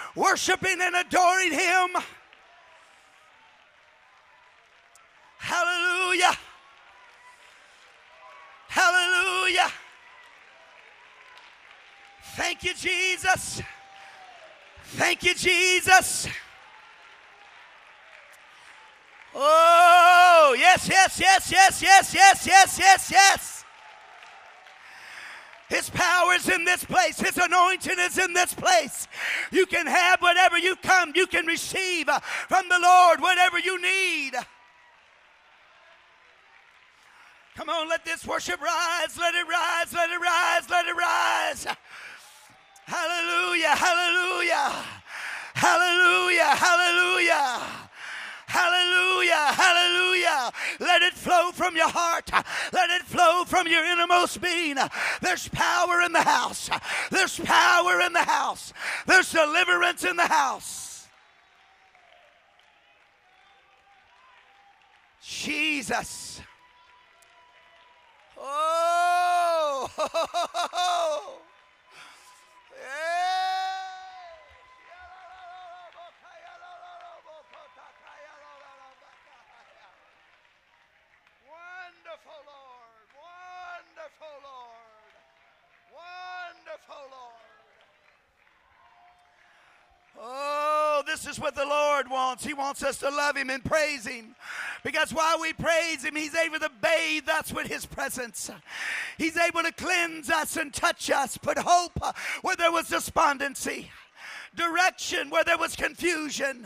worshiping and adoring Him. Hallelujah. Hallelujah. Thank you, Jesus. Thank you, Jesus. Oh, yes, yes, yes, yes, yes, yes, yes, yes, yes. His power is in this place. His anointing is in this place. You can have whatever you come. You can receive from the Lord whatever you need. Come on, let this worship rise. Let it rise, let it rise, let it rise. Hallelujah, hallelujah, hallelujah, hallelujah. Hallelujah, hallelujah. Let it flow from your heart. Let it flow from your innermost being. There's power in the house. There's power in the house. There's deliverance in the house. Jesus. Oh. Yeah. Wonderful Lord, wonderful Lord, wonderful Lord. Oh, this is what the Lord wants. He wants us to love Him and praise Him. Because while we praise Him, He's able to bathe us with His presence. He's able to cleanse us and touch us, put hope where there was despondency, direction where there was confusion.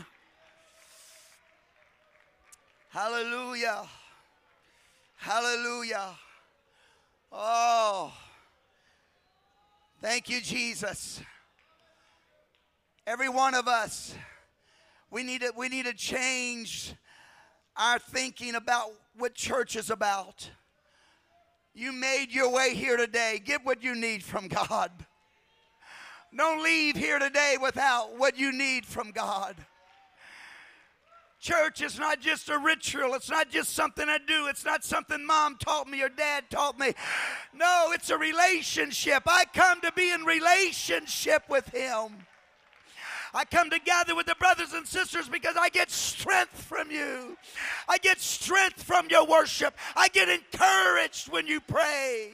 Hallelujah. Hallelujah. Oh, thank you, Jesus. Every one of us, we need to change our thinking about what church is about. You made your way here today. Get what you need from God. Don't leave here today without what you need from God. Church is not just a ritual. It's not just something I do. It's not something mom taught me or dad taught me. No, it's a relationship. I come to be in relationship with Him. I come to gather with the brothers and sisters because I get strength from you. I get strength from your worship. I get encouraged when you praise.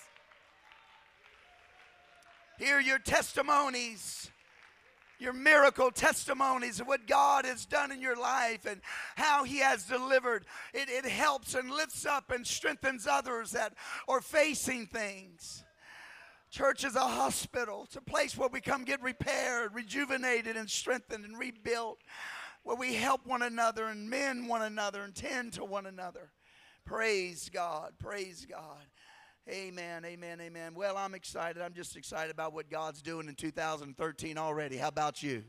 Hear your testimonies. Your miracle testimonies of what God has done in your life and how He has delivered. It helps and lifts up and strengthens others that are facing things. Church is a hospital. It's a place where we come get repaired, rejuvenated, and strengthened and rebuilt, where we help one another and mend one another and tend to one another. Praise God. Praise God. Amen, amen, amen. Well, I'm excited. I'm just excited about what God's doing in 2013 already. How about you?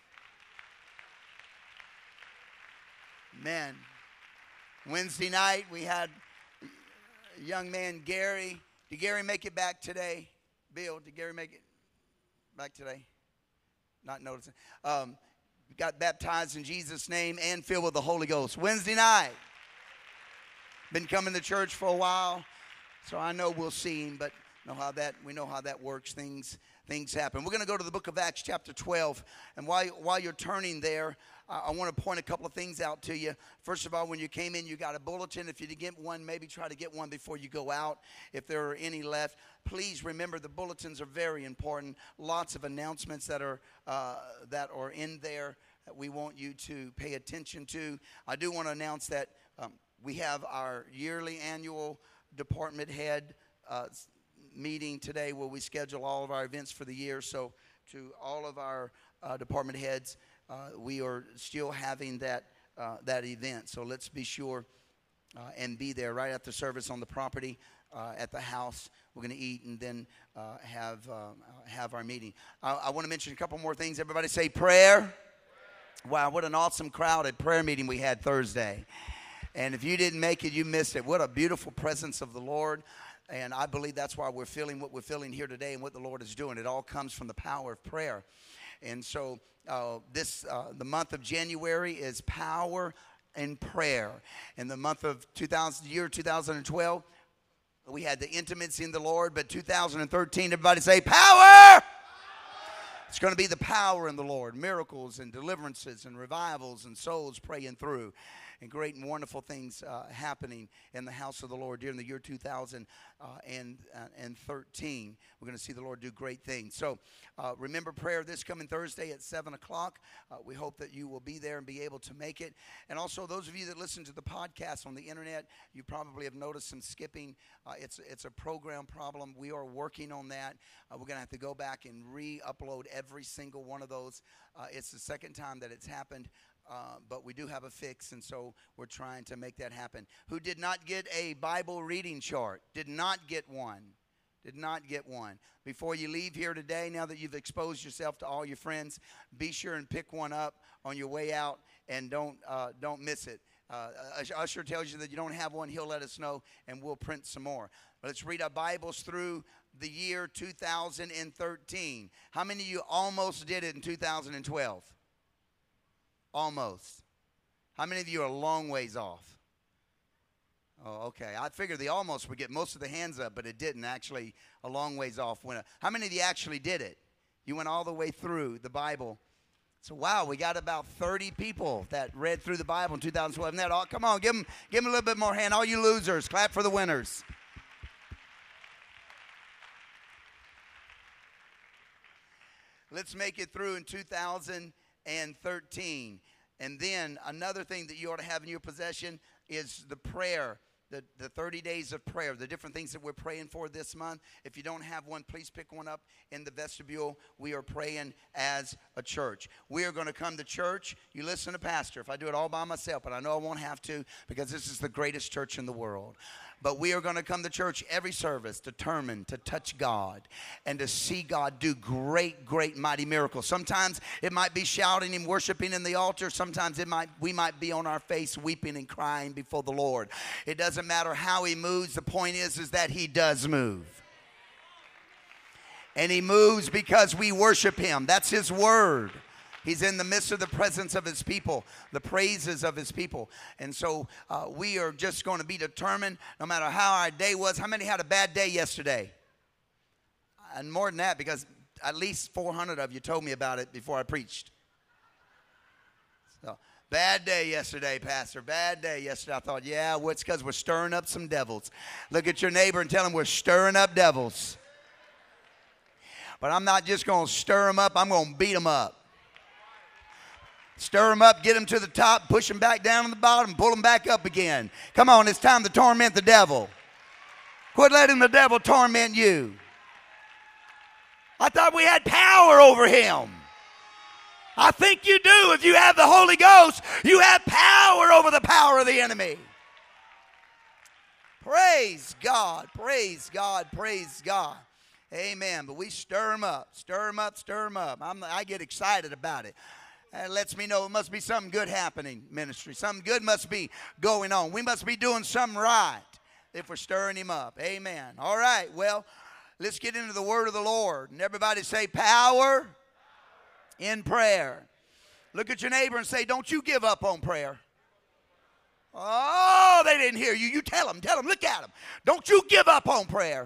Amen. Wednesday night, we had a young man, Gary. Did Gary make it back today? Bill, did Gary make it back today? Not noticing. Got baptized in Jesus' name and filled with the Holy Ghost. Wednesday night. Been coming to church for a while. So I know we'll see him, but we know how that works. Things happen. We're going to go to the book of Acts chapter 12. And while you're turning there, I want to point a couple of things out to you. First of all, when you came in, you got a bulletin. If you didn't get one, maybe try to get one before you go out. If there are any left, please remember the bulletins are very important. Lots of announcements that are in there that we want you to pay attention to. I do want to announce that we have our yearly annual department head meeting today where we schedule all of our events for the year. So to all of our department heads, we are still having that event. So let's be sure and be there right after service on the property at the house. We're going to eat and then have our meeting. I want to mention a couple more things. Everybody say prayer. Wow, what an awesome crowd at prayer meeting we had Thursday. And if you didn't make it, you missed it. What a beautiful presence of the Lord. And I believe that's why we're feeling what we're feeling here today and what the Lord is doing. It all comes from the power of prayer. And so the month of January is power and prayer. In the month of 2012, we had the intimacy in the Lord. But 2013, everybody say power. It's going to be the power in the Lord, miracles and deliverances and revivals and souls praying through, and great and wonderful things happening in the house of the Lord during the year 2013. We're going to see the Lord do great things. So remember prayer this coming Thursday at 7 o'clock. We hope that you will be there and be able to make it. And also those of you that listen to the podcast on the internet, you probably have noticed some skipping. It's a program problem. We are working on that. We're going to have to go back and re-upload every single one of those. It's the second time that it's happened. But we do have a fix, and so we're trying to make that happen. Who did not get a Bible reading chart? Did not get one. Did not get one. Before you leave here today, now that you've exposed yourself to all your friends, be sure and pick one up on your way out, and don't miss it. Usher tells you that you don't have one, he'll let us know, and we'll print some more. Let's read our Bibles through the year 2013. How many of you almost did it in 2012? Almost. How many of you are a long ways off? Oh, okay. I figured the almost would get most of the hands up, but it didn't. Actually, a long ways off. How many of you actually did it? You went all the way through the Bible. So, wow, we got about 30 people that read through the Bible in 2012. Isn't that all? Come on, give them a little bit more hand. All you losers, clap for the winners. Let's make it through in 2013. And then another thing that you ought to have in your possession is the prayer, the 30 days of prayer, the different things that we're praying for this month. If you don't have one, please pick one up in the vestibule. We are praying as a church. We are going to come to church. You listen to Pastor. If I do it all by myself, but I know I won't have to because this is the greatest church in the world. But we are going to come to church every service determined to touch God and to see God do great, great, mighty miracles. Sometimes it might be shouting and worshiping in the altar. Sometimes we might be on our face weeping and crying before the Lord. It doesn't matter how he moves. The point is that he does move. And he moves because we worship him. That's his word. He's in the midst of the presence of his people, the praises of his people. And so we are just going to be determined no matter how our day was. How many had a bad day yesterday? And more than that, because at least 400 of you told me about it before I preached. So, bad day yesterday, Pastor. Bad day yesterday. I thought, yeah, well, it's because we're stirring up some devils. Look at your neighbor and tell him we're stirring up devils. But I'm not just going to stir them up. I'm going to beat them up. Stir them up, get them to the top, push them back down to the bottom, pull them back up again. Come on, it's time to torment the devil. Quit letting the devil torment you. I thought we had power over him. I think you do. If you have the Holy Ghost, you have power over the power of the enemy. Praise God, praise God, praise God. Amen. But we stir them up, stir them up, stir them up. I get excited about it. That lets me know it must be something good happening, ministry. Something good must be going on. We must be doing something right if we're stirring him up. Amen. All right, well, let's get into the word of the Lord. And everybody say power in prayer. Look at your neighbor and say, don't you give up on prayer. Oh, they didn't hear you. You tell them, look at them. Don't you give up on prayer.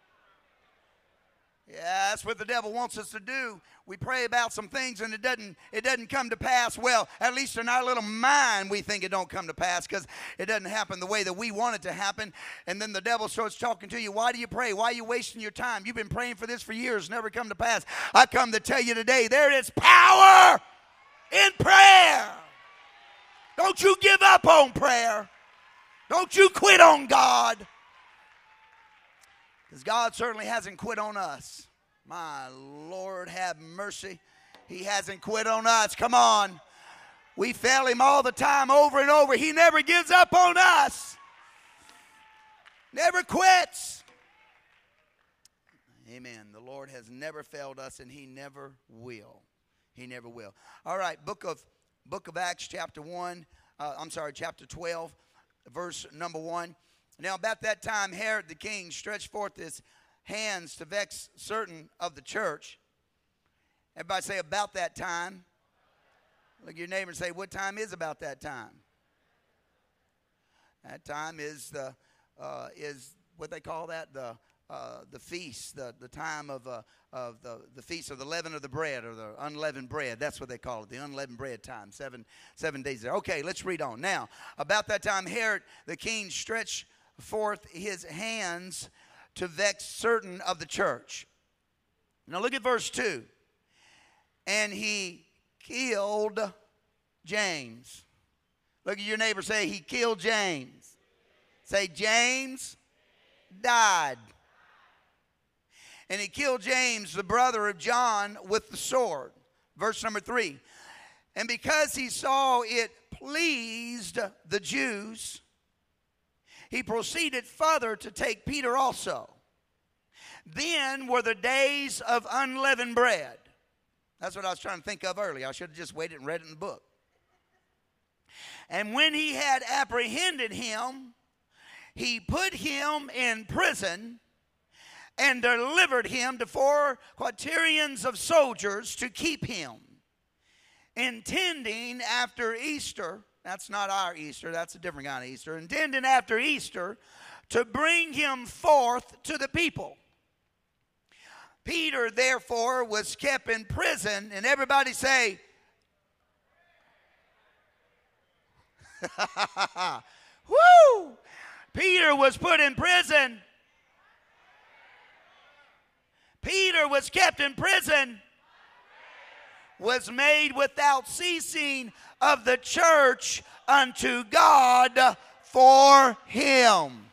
Yeah, that's what the devil wants us to do. We pray about some things and it doesn't come to pass. Well, at least in our little mind we think it don't come to pass because it doesn't happen the way that we want it to happen. And then the devil starts talking to you. Why do you pray? Why are you wasting your time? You've been praying for this for years, never come to pass. I come to tell you today, there is power in prayer. Don't you give up on prayer. Don't you quit on God. Because God certainly hasn't quit on us. My Lord, have mercy. He hasn't quit on us. Come on. We fail him all the time, over and over. He never gives up on us. Never quits. Amen. The Lord has never failed us, and he never will. He never will. All right, book of Acts, chapter 12, verse number 1. Now, about that time, Herod the king stretched forth his hands to vex certain of the church. Everybody say, about that time. Look at your neighbor and say, what time is about that time? That time is what they call that, the the feast, the time of the feast of the leaven of the bread, or the unleavened bread. That's what they call it, the unleavened bread time. 7 days there. Okay, let's read on. Now, about that time, Herod the king stretched forth his hands to vex certain of the church. Now look at verse 2. And he killed James. Look at your neighbor, say, he killed James. Say, James died. And he killed James, the brother of John, with the sword. Verse number 3. And because he saw it pleased the Jews, he proceeded further to take Peter also. Then were the days of unleavened bread. That's what I was trying to think of earlier. I should have just waited and read it in the book. And when he had apprehended him, he put him in prison and delivered him to 4 quaternions of soldiers to keep him, intending after Easter, that's not our Easter, that's a different kind of Easter, intending after Easter to bring him forth to the people. Peter, therefore, was kept in prison, and everybody say, woo! Peter was put in prison. Peter was kept in prison, was made without ceasing of the church unto God for him.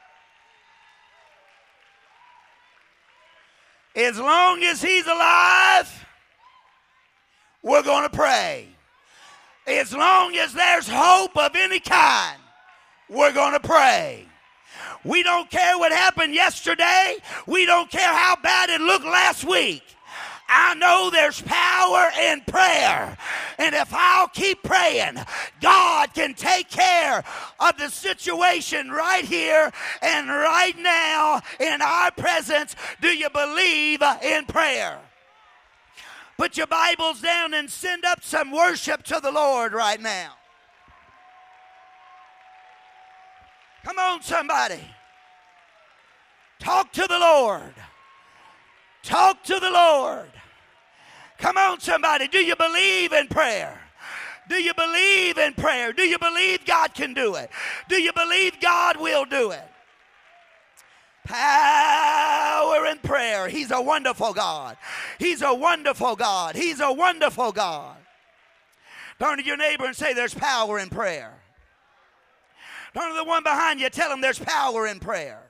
As long as he's alive, we're going to pray. As long as there's hope of any kind, we're going to pray. We don't care what happened yesterday. We don't care how bad it looked last week. I know there's power in prayer. And if I'll keep praying, God can take care of the situation right here and right now in our presence. Do you believe in prayer? Put your Bibles down and send up some worship to the Lord right now. Come on, somebody. Talk to the Lord. Talk to the Lord. Come on, somebody. Do you believe in prayer? Do you believe in prayer? Do you believe God can do it? Do you believe God will do it? Power in prayer. He's a wonderful God. He's a wonderful God. He's a wonderful God. Turn to your neighbor and say, there's power in prayer. Turn to the one behind you. Tell him there's power in prayer.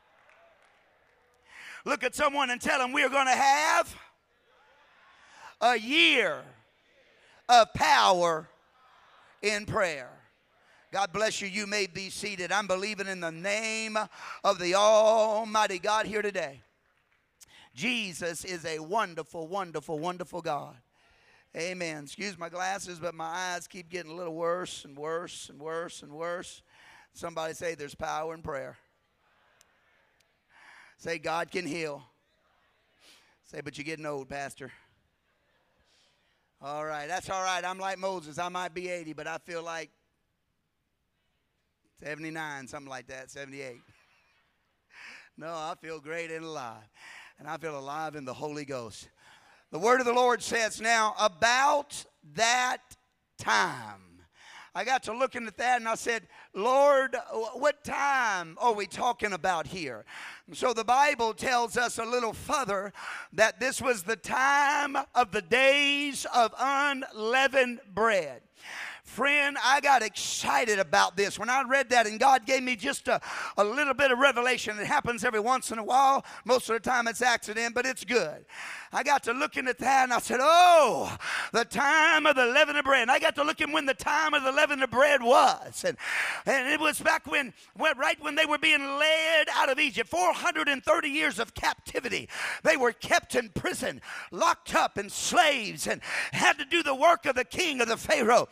Look at someone and tell them we're going to have a year of power in prayer. God bless you. You may be seated. I'm believing in the name of the Almighty God here today. Jesus is a wonderful, wonderful, wonderful God. Amen. Excuse my glasses, but my eyes keep getting a little worse and worse and worse and worse. Somebody say there's power in prayer. Say God can heal. Say, but you're getting old, Pastor. All right, that's all right. I'm like Moses. I might be 80, but I feel like 79, something like that, 78. No, I feel great and alive. And I feel alive in the Holy Ghost. The word of the Lord says now, about that time. I got to looking at that and I said, Lord, what time are we talking about here? So the Bible tells us a little further that this was the time of the days of unleavened bread. Friend, I got excited about this when I read that, and God gave me just a little bit of revelation. It happens every once in a while. Most of the time it's accident, but it's good. I got to looking at that, and I said, oh, the time of the leavened bread. And I got to looking when the time of the leavened bread was. And it was back right when they were being led out of Egypt. 430 years of captivity. They were kept in prison, locked up, and slaves, and had to do the work of the king of the Pharaoh.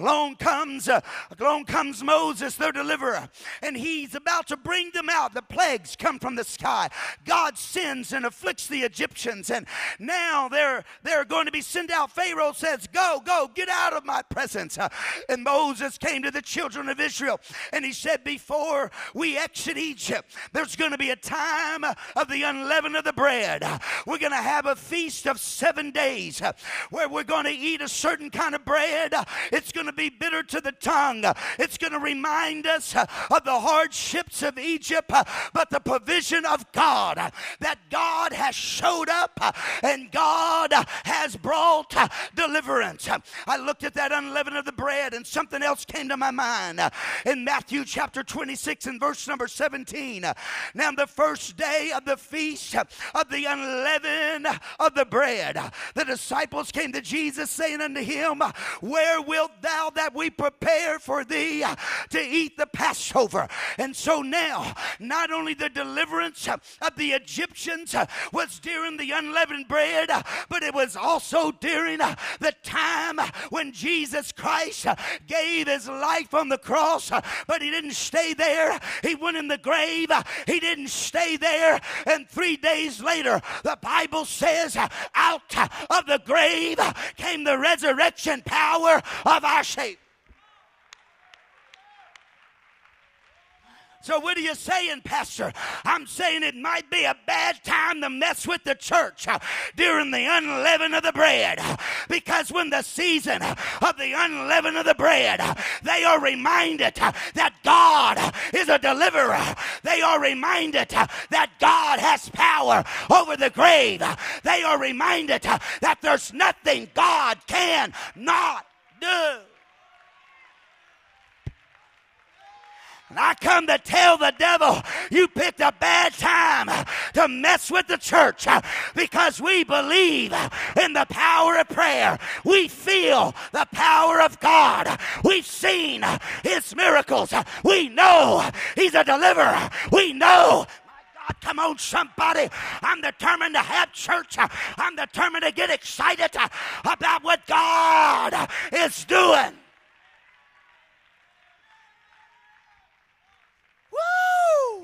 along comes Moses, their deliverer, and he's about to bring them out. The plagues come from the sky. God sends and afflicts the Egyptians, and now they're going to be sent out. Pharaoh says, go, get out of my presence. And Moses came to the children of Israel, and he said, before we exit Egypt, there's going to be a time of the unleavened of the bread. We're going to have a feast of 7 days where we're going to eat a certain kind of bread. It's going to be bitter to the tongue. It's going to remind us of the hardships of Egypt, but the provision of God, that God has showed up and God has brought deliverance. I looked at that unleavened of the bread, and something else came to my mind. In Matthew chapter 26 and verse number 17, now the first day of the feast of the unleavened of the bread, the disciples came to Jesus saying unto him, where wilt thou that we prepare for thee to eat the Passover? And so now, not only the deliverance of the Egyptians was during the unleavened bread, but it was also during the time when Jesus Christ gave his life on the cross. But he didn't stay there. He went in the grave. He didn't stay there. And 3 days later, the Bible says, out of the grave came the resurrection power of our Savior. So what are you saying, Pastor? I'm saying it might be a bad time to mess with the church during the unleavened of the bread. Because when the season of the unleavened of the bread, they are reminded that God is a deliverer. They are reminded that God has power over the grave. They are reminded that there's nothing God cannot do. And I come to tell the devil, you picked a bad time to mess with the church, because we believe in the power of prayer. We feel the power of God. We've seen his miracles. We know he's a deliverer. We know. God, come on, somebody. I'm determined to have church. I'm determined to get excited about what God is doing. Woo!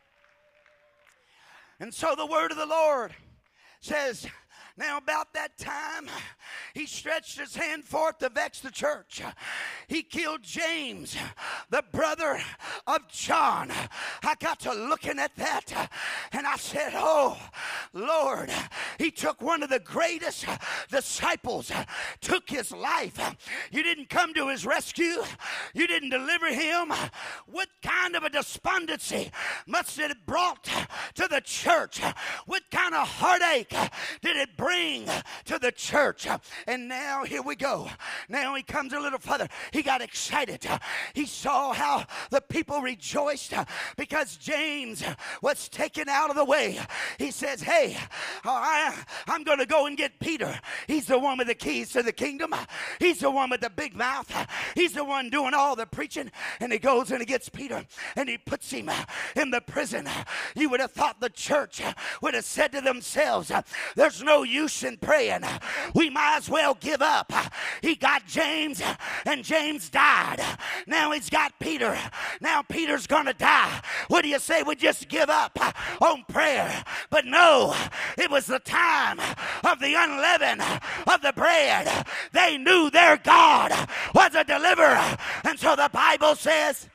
And so the word of the Lord says, now about that time, he stretched his hand forth to vex the church. He killed James, the brother of John. I got to looking at that, and I said, oh, Lord, he took one of the greatest disciples, took his life. You didn't come to his rescue. You didn't deliver him. What kind of a despondency must it have brought to the church? What kind of heartache did it bring to the church? And now here we go. Now he comes a little further. He got excited. He saw how the people rejoiced because James was taken out of the way. He says, hey, I'm going to go and get Peter. He's the one with the keys to the kingdom. He's the one with the big mouth. He's the one doing all the preaching. And he goes and he gets Peter and he puts him in the prison. You would have thought the church would have said to themselves, there's no use in praying. We might as well give up. He got James and James died. Now he's got Peter. Now Peter's going to die. What do you say we just give up on prayer? But no, it was the time of the unleavened of the bread. They knew their God was a deliverer. And so the Bible says,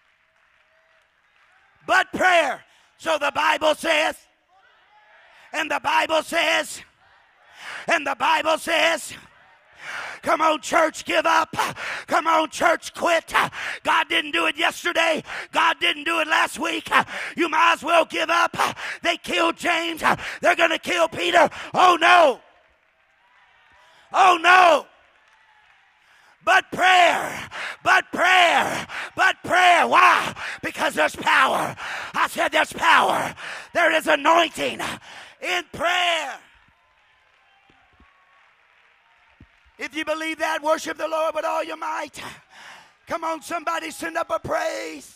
but prayer. So the Bible says, and the Bible says, and the Bible says, come on, church, give up. Come on, church, quit. God didn't do it yesterday. God didn't do it last week. You might as well give up. They killed James. They're going to kill Peter. Oh, no. Oh, no. But prayer, but prayer, but prayer. Why? Because there's power. I said there's power. There is anointing in prayer. If you believe that, worship the Lord with all your might. Come on, somebody, send up a praise.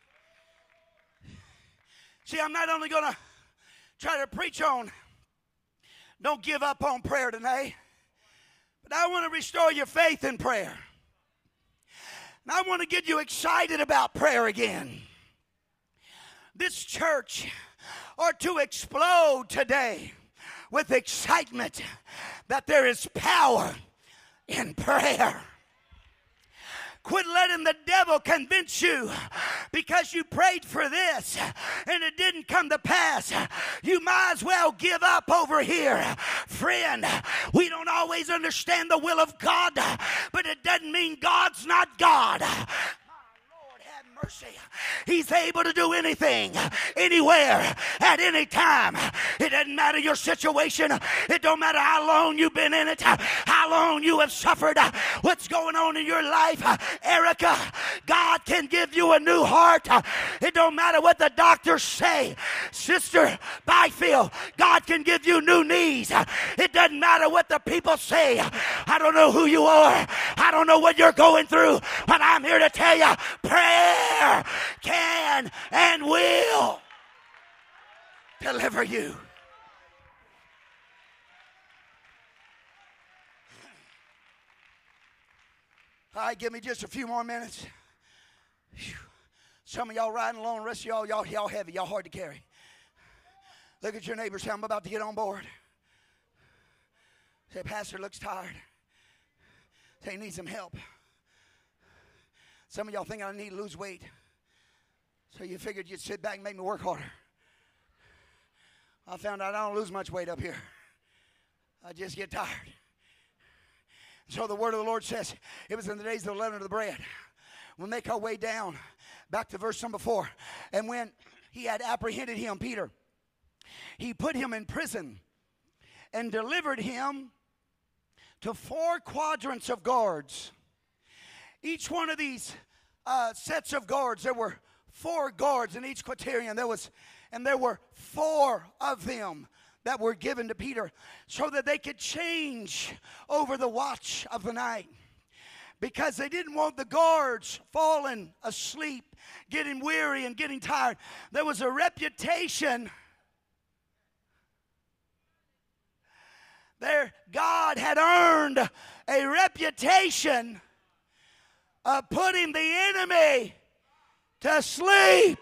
See, I'm not only going to try to preach on Don't give up on prayer today. But I want to restore your faith in prayer. And I want to get you excited about prayer again. This church ought to explode today with excitement that there is power in prayer. Quit letting the devil convince you because you prayed for this and it didn't come to pass. You might as well give up over here. Friend, we don't always understand the will of God, but it doesn't mean God's not God. Mercy. He's able to do anything, anywhere, at any time. It doesn't matter your situation. It don't matter how long you've been in it, how long you have suffered, what's going on in your life. Erica, God can give you a new heart. It don't matter what the doctors say. Sister Byfield, God can give you new knees. It doesn't matter what the people say. I don't know who you are. I don't know what you're going through, but I'm here to tell you, prayer can and will deliver you. All right, give me just a few more minutes. Whew. Some of y'all riding along, the rest of y'all heavy, y'all hard to carry. Look at your neighbor, say, I'm about to get on board. Say, Pastor looks tired. Say, he needs some help. Some of y'all think I need to lose weight. So you figured you'd sit back and make me work harder. I found out I don't lose much weight up here. I just get tired. So the word of the Lord says, it was in the days of the leaven of the bread. We'll make our way down back to verse number 4. And when he had apprehended him, Peter, he put him in prison and delivered him to 4 quadrants of guards. Each one of these sets of guards, there were 4 guards in each quaternion. There were 4 of them that were given to Peter so that they could change over the watch of the night. Because they didn't want the guards falling asleep, getting weary and getting tired. There was a reputation there. God had earned a reputation of putting the enemy to sleep.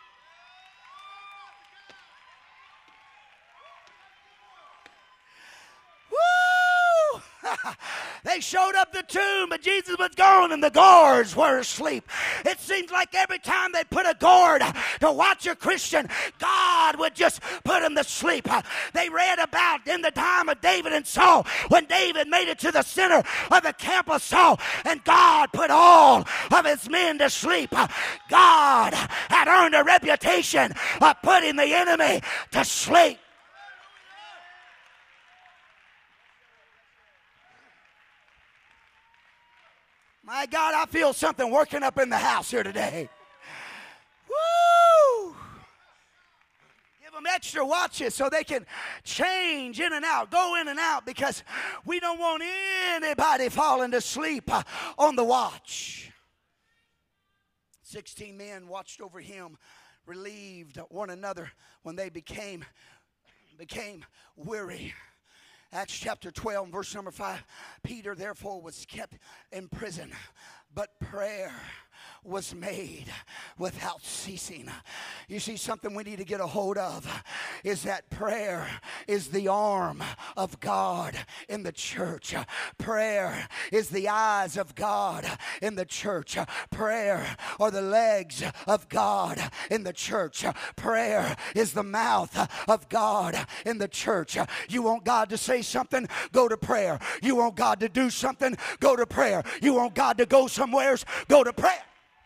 Woo! They showed up the tomb, but Jesus was gone and the guards were asleep. It seems like every time they put a guard to watch a Christian, God would just put them to sleep. They read about in the time of David and Saul, when David made it to the center of the camp of Saul, and God put all of his men to sleep. God had earned a reputation of putting the enemy to sleep. My God, I feel something working up in the house here today. Woo! Give them extra watches so they can change in and out, go in and out, because we don't want anybody falling asleep on the watch. 16 men watched over him, relieved one another when they became weary. Acts chapter 12, verse number 5. Peter, therefore, was kept in prison, but prayer was made without ceasing. You see, something we need to get a hold of is that prayer is the arm of God in the church. Prayer is the eyes of God in the church. Prayer are the legs of God in the church. Prayer is the mouth of God in the church. You want God to say something? Go to prayer. You want God to do something? Go to prayer. You want God to go somewheres? Go to prayer.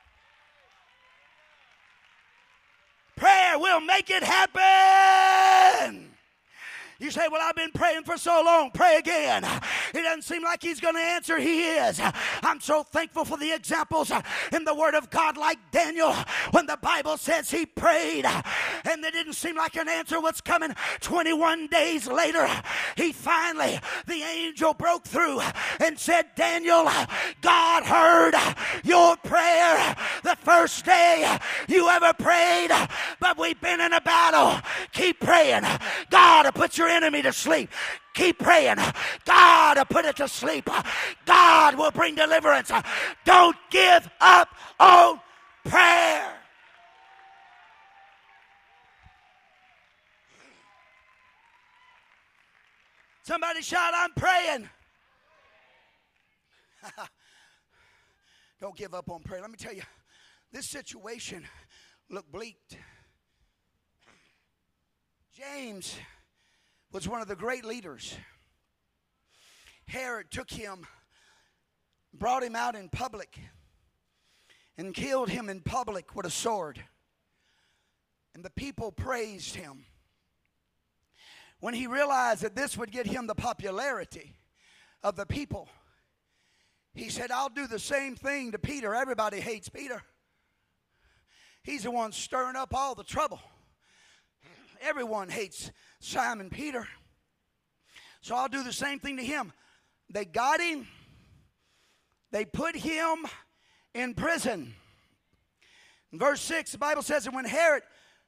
Prayer will make it happen. You say, well, I've been praying for so long. Pray again. It doesn't seem like he's going to answer. He is. I'm so thankful for the examples in the Word of God, like Daniel, when the Bible says he prayed and it didn't seem like an answer was coming. 21 days later, the angel broke through and said, Daniel, God heard your prayer the first day you ever prayed, but we've been in a battle. Keep praying. God will put your enemy to sleep. Keep praying. God will put it to sleep. God will bring deliverance. Don't give up on prayer. Somebody shout, I'm praying. Don't give up on prayer. Let me tell you, this situation looked bleak. James was one of the great leaders. Herod took him, brought him out in public, and killed him in public with a sword. And the people praised him. When he realized that this would get him the popularity of the people, he said, I'll do the same thing to Peter. Everybody hates Peter. He's the one stirring up all the trouble. Everyone hates Simon Peter. So I'll do the same thing to him. They got him. They put him in prison. In verse 6, the Bible says that when Herod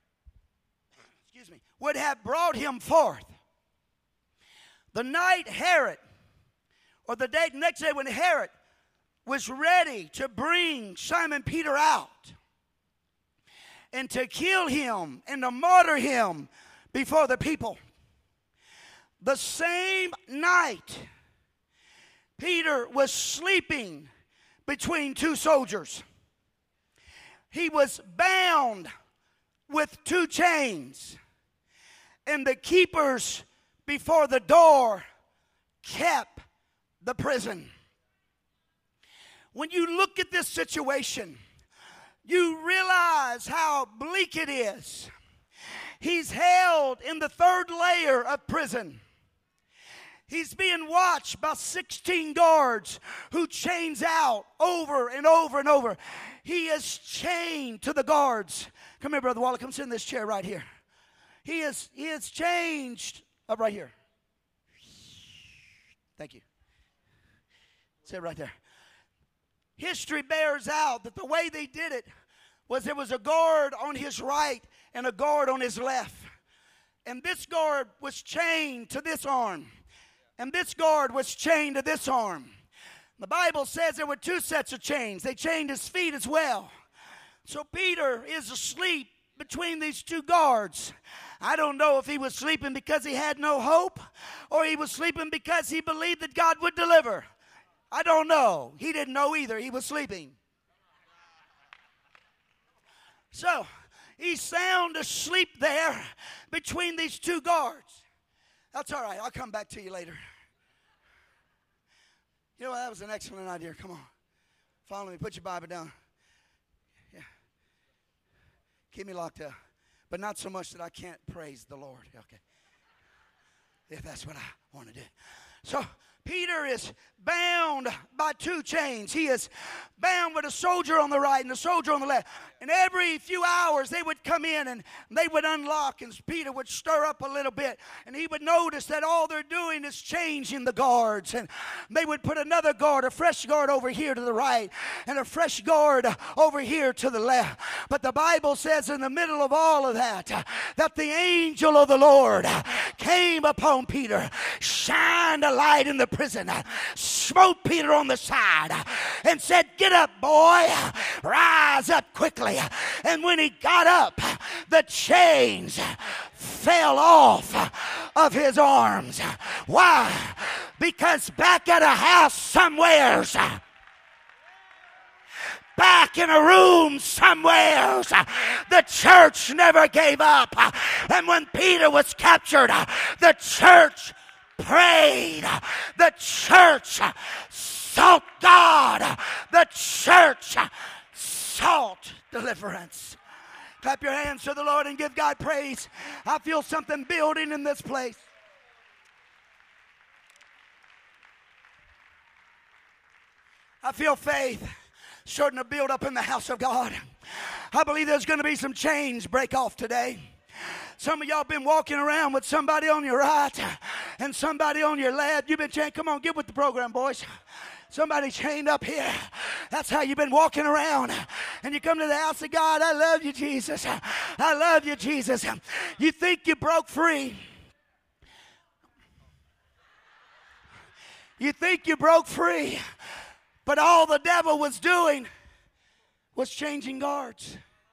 would have brought him forth, the night Herod, or the next day when Herod was ready to bring Simon Peter out and to kill him and to martyr him before the people, the same night Peter was sleeping between two soldiers. He was bound with two chains, and the keepers before the door kept the prison. When you look at this situation, you realize how bleak it is. He's held in the third layer of prison. He's being watched by 16 guards who chains out over and over and over. He is chained to the guards. Come here, Brother Waller. Come sit in this chair right here. He is changed up right here. Thank you. Sit right there. History bears out that the way they did it was there was a guard on his right and a guard on his left. And this guard was chained to this arm. And this guard was chained to this arm. The Bible says there were two sets of chains. They chained his feet as well. So Peter is asleep between these two guards. I don't know if he was sleeping because he had no hope or he was sleeping because he believed that God would deliver. I don't know. He didn't know either. He was sleeping. So he's sound asleep there between these two guards. That's all right. I'll come back to you later. You know what? That was an excellent idea. Come on. Follow me. Put your Bible down. Yeah. Keep me locked up. But not so much that I can't praise the Lord. Okay. If that's what I want to do. So Peter is bound by two chains. He is bound with a soldier on the right and a soldier on the left. And every few hours they would come in and they would unlock, and Peter would stir up a little bit. And he would notice that all they're doing is changing the guards. And they would put another guard, a fresh guard over here to the right and a fresh guard over here to the left. But the Bible says in the middle of all of that, that the angel of the Lord came upon Peter, shined a light in the prison, smote Peter on the side and said, "Get up, boy, rise up quickly." And when he got up, the chains fell off of his arms. Why? Because back at a house somewheres, back in a room somewheres, the church never gave up. And when Peter was captured, the church prayed. The church sought God. The church sought deliverance. Clap your hands to the Lord and give God praise. I feel something building in this place. I feel faith starting to build up in the house of God. I believe there's going to be some chains break off today. Some of y'all been walking around with somebody on your right and somebody on your left. You've been chained. Come on, get with the program, boys. Somebody chained up here. That's how you've been walking around. And you come to the house of God. I love you, Jesus. I love you, Jesus. You think you broke free. You think you broke free. But all the devil was doing was changing guards.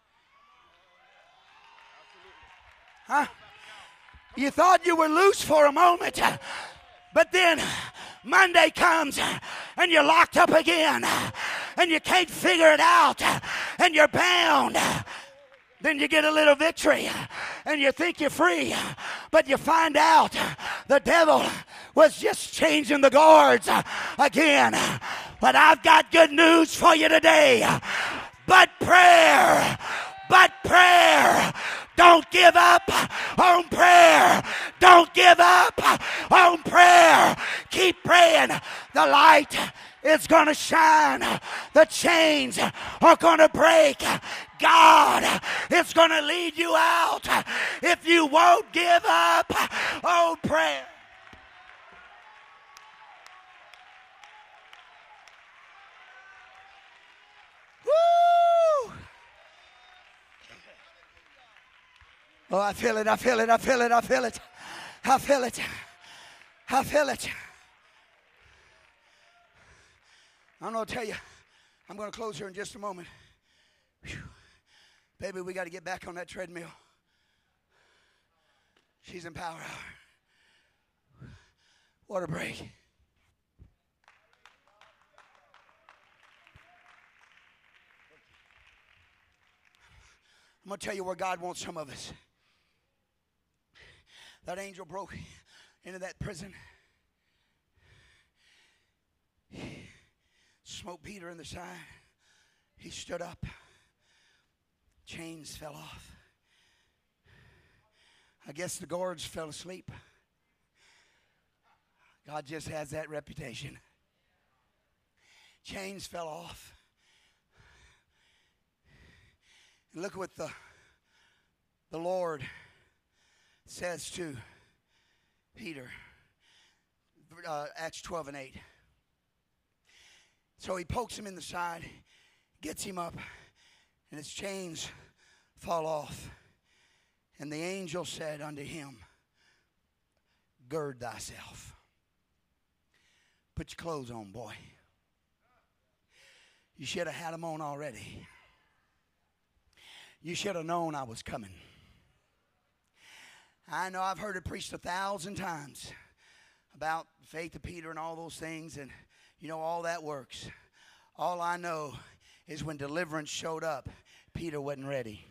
Huh? You thought you were loose for a moment, but then Monday comes and you're locked up again and you can't figure it out and you're bound. Then you get a little victory and you think you're free, but you find out the devil was just changing the guards again. But I've got good news for you today. But prayer. Don't give up on prayer. Don't give up on prayer. Keep praying. The light is going to shine. The chains are going to break. God is going to lead you out if you won't give up on prayer. Woo! Oh, I feel it, I feel it, I feel it, I feel it. I feel it. I feel it. I'm going to tell you, I'm going to close here in just a moment. Whew. Baby, we got to get back on that treadmill. She's in Power Hour. What a break. I'm going to tell you where God wants some of us. That angel broke into that prison. He smote Peter in the side. He stood up. Chains fell off. I guess the guards fell asleep. God just has that reputation. Chains fell off. And look what the Lord says to Peter. Acts 12:8. So he pokes him in the side, gets him up, and his chains fall off. And the angel said unto him, gird thyself. Put your clothes on, boy. You should have had them on already. You should have known I was coming. I know I've heard it preached 1,000 times about the faith of Peter and all those things, and you know all that works. All I know is when deliverance showed up, Peter wasn't ready.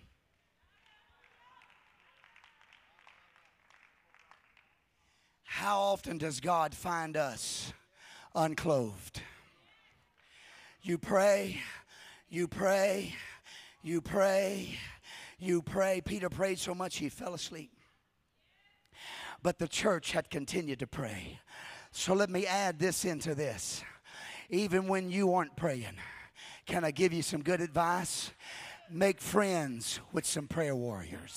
How often does God find us unclothed? You pray, you pray, you pray, you pray. Peter prayed so much he fell asleep. But the church had continued to pray. So let me add this into this. Even when you aren't praying, can I give you some good advice? Make friends with some prayer warriors.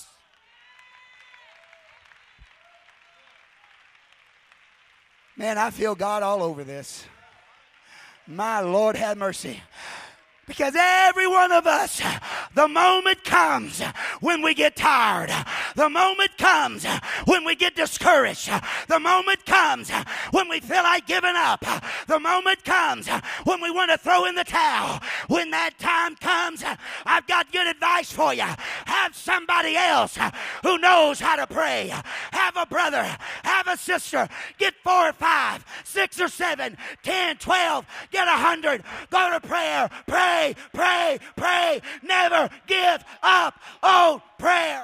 Man, I feel God all over this. My Lord, have mercy. Because every one of us, the moment comes when we get tired. The moment comes when we get discouraged. The moment comes when we feel like giving up. The moment comes when we want to throw in the towel. When that time comes, I've got good advice for you. Have somebody else who knows how to pray. Have a brother, have a sister. Get 4 or 5, 6 or 7, 10, 12, get 100. Go to prayer. Pray, pray, pray. Never give up on prayer.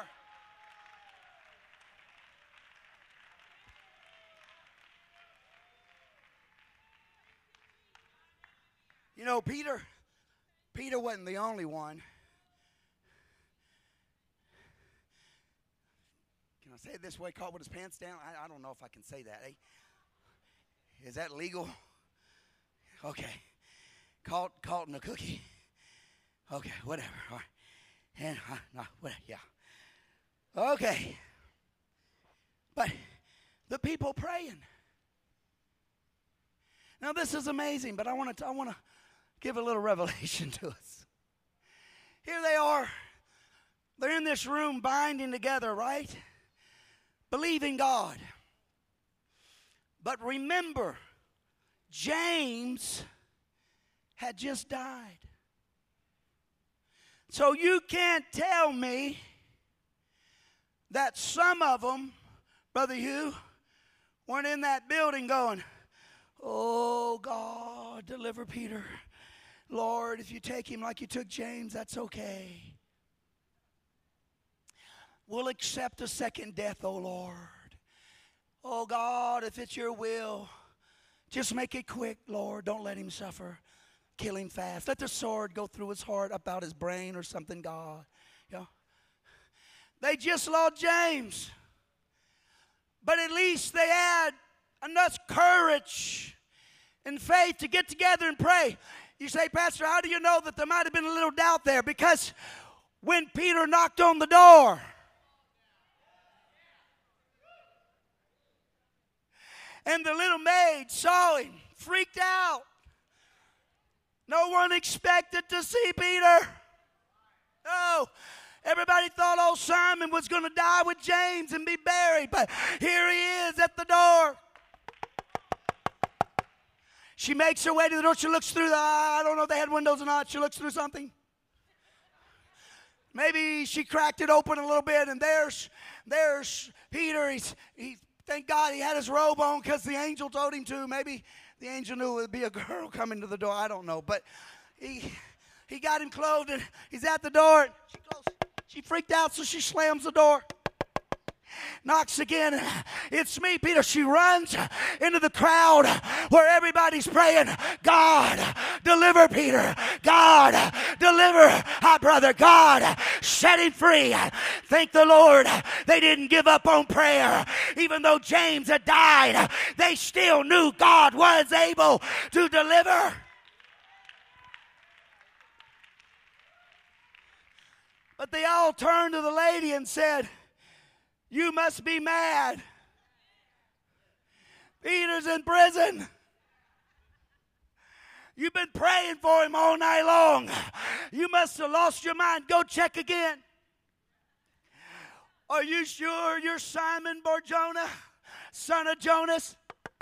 You know, Peter wasn't the only one. Can I say it this way? Caught with his pants down? I don't know if I can say that. Eh? Is that legal? Okay. Caught in a cookie. Okay, whatever. All right. And no, whatever. Yeah. Okay. the people praying. Now this is amazing, but I want to give a little revelation to us. Here they are. They're in this room binding together, right? Believing God. But remember, James had just died. So you can't tell me that some of them, Brother Hugh, weren't in that building going, oh, God, deliver Peter. Lord, if you take him like you took James, that's okay. We'll accept a second death, oh, Lord. Oh, God, if it's your will, just make it quick, Lord. Don't let him suffer. Kill him fast. Let the sword go through his heart, about his brain or something, God. You know? They just lost James. But at least they had enough courage and faith to get together and pray. You say, Pastor, how do you know that there might have been a little doubt there? Because when Peter knocked on the door, and the little maid saw him, freaked out. No one expected to see Peter. No. Everybody thought old Simon was going to die with James and be buried. But here he is at the door. She makes her way to the door. She looks through I don't know if they had windows or not. She looks through something. Maybe she cracked it open a little bit, and there's Peter. He's thank God he had his robe on because the angel told him to. Maybe the angel knew it would be a girl coming to the door. I don't know. But he got him clothed, and he's at the door. She freaked out, so she slams the door. Knocks again. It's me, Peter. She runs into the crowd where everybody's praying, God, deliver Peter. God, deliver our brother. God, set him free. Thank the Lord they didn't give up on prayer. Even though James had died, they still knew God was able to deliver. But they all turned to the lady and said, you must be mad. Peter's in prison. You've been praying for him all night long. You must have lost your mind. Go check again. Are you sure you're Simon Bar-Jonah, son of Jonas?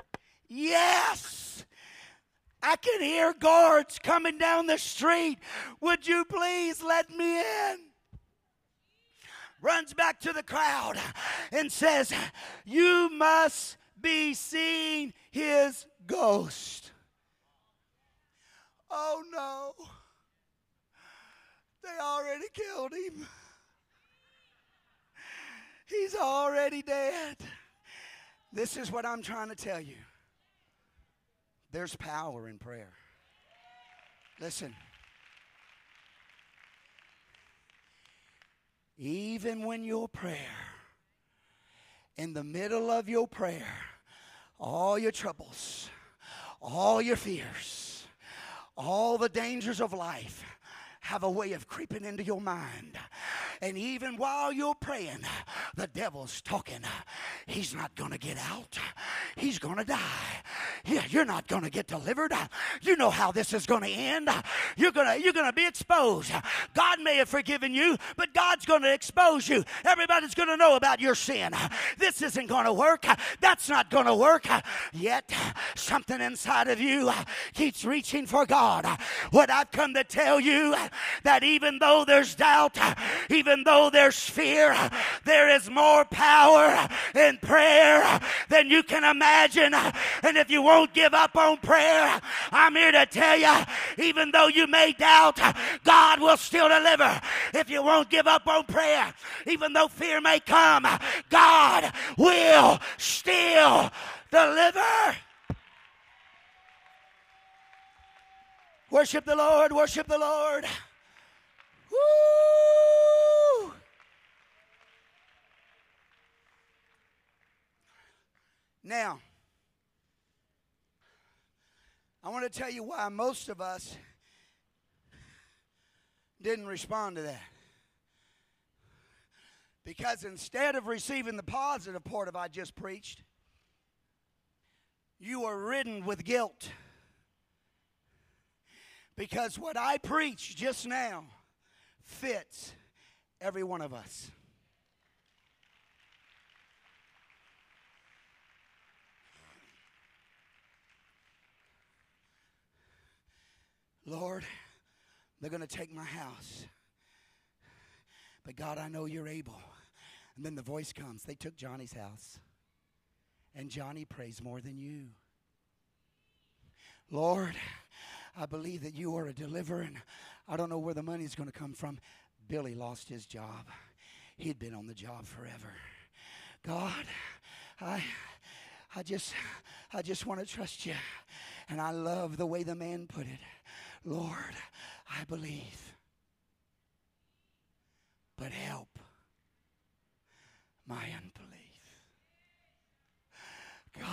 Yes. I can hear guards coming down the street. Would you please let me in? Runs back to the crowd and says, you must be seeing his ghost. Oh no, they already killed him. He's already dead. This is what I'm trying to tell you. There's power in prayer. Listen. Even when your prayer, in the middle of your prayer, all your troubles, all your fears, all the dangers of life have a way of creeping into your mind. And even while you're praying, the devil's talking. He's not going to get out. He's going to die. Yeah, you're not going to get delivered. You know how this is going to end. You're going to be exposed. God may have forgiven you, but God's going to expose you. Everybody's going to know about your sin. This isn't going to work. That's not going to work. Yet, something inside of you keeps reaching for God. What I've come to tell you, that even though there's doubt, even though there's fear, there is more power in prayer than you can imagine. And if you won't give up on prayer, I'm here to tell you, even though you may doubt, God will still deliver. If you won't give up on prayer, even though fear may come, God will still deliver. Worship the Lord, worship the Lord. Woo! Now, I want to tell you why most of us didn't respond to that. Because instead of receiving the positive part of I just preached, you are ridden with guilt. Because what I preached just now fits every one of us. Lord, they're going to take my house. But God, I know you're able. And then the voice comes. They took Johnny's house. And Johnny prays more than you. Lord, I believe that you are a deliverer. And I don't know where the money's going to come from. Billy lost his job. He'd been on the job forever. God, I just want to trust you. And I love the way the man put it. Lord, I believe. But help my unbelief. God,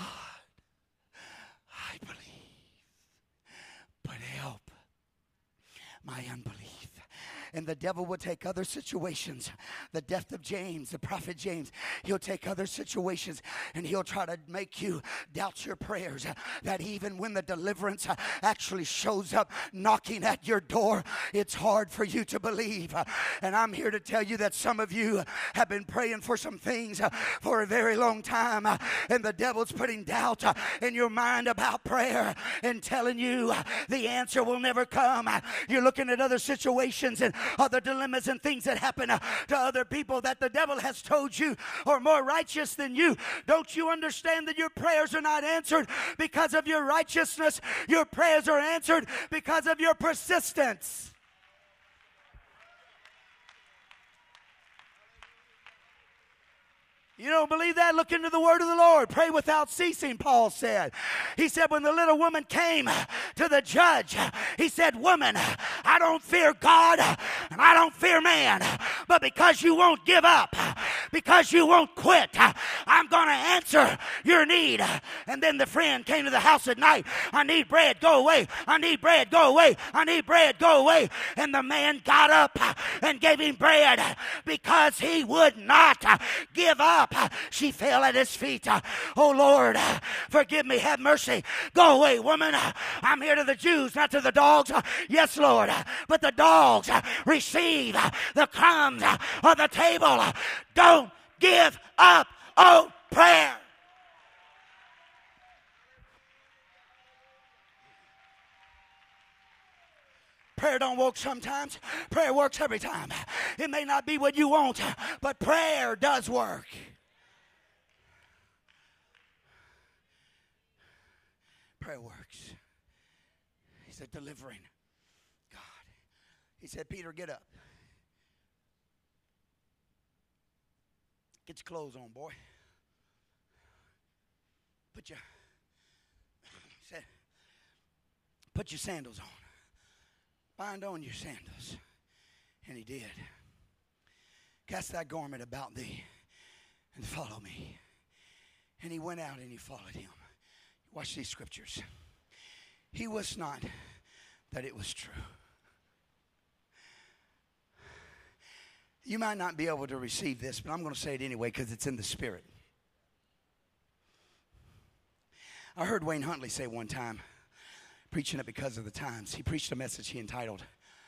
I believe. But help my unbelief. And the devil will take other situations. The death of James, the prophet James, he'll take other situations and he'll try to make you doubt your prayers. That even when the deliverance actually shows up knocking at your door, it's hard for you to believe. And I'm here to tell you that some of you have been praying for some things for a very long time. And the devil's putting doubt in your mind about prayer and telling you the answer will never come. You're looking at other situations and other dilemmas and things that happen to other people that the devil has told you are more righteous than you. Don't you understand that your prayers are not answered because of your righteousness? Your prayers are answered because of your persistence. You don't believe that? Look into the word of the Lord. Pray without ceasing, Paul said. He said when the little woman came to the judge, he said, woman, I don't fear God and I don't fear man, but because you won't give up, because you won't quit, I'm going to answer your need. And then the friend came to the house at night. I need bread, go away. I need bread, go away. I need bread, go away. And the man got up and gave him bread because he would not give up. She fell at his feet. Oh Lord, forgive me, have mercy. Go away, woman. I'm here to the Jews, not to the dogs. Yes, Lord, but the dogs receive the crumbs of the table. Don't give up on prayer. Prayer don't work sometimes. Prayer works every time. It may not be what you want, but prayer does work. Prayer works. He's a delivering God. He said, Peter, get up. Get your clothes on, boy. Put your sandals on. Bind on your sandals. And he did. Cast that garment about thee and follow me. And he went out and he followed him. Watch these scriptures. He was not that it was true. You might not be able to receive this, but I'm going to say it anyway because it's in the spirit. I heard Wayne Huntley say one time, preaching it because of the times. He preached a message he entitled,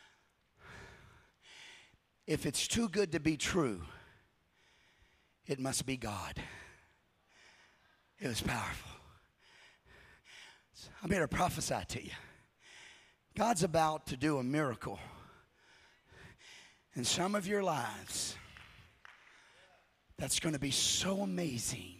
If it's too good to be true, it must be God. It was powerful. I'm here to prophesy to you. God's about to do a miracle in some of your lives that's going to be so amazing.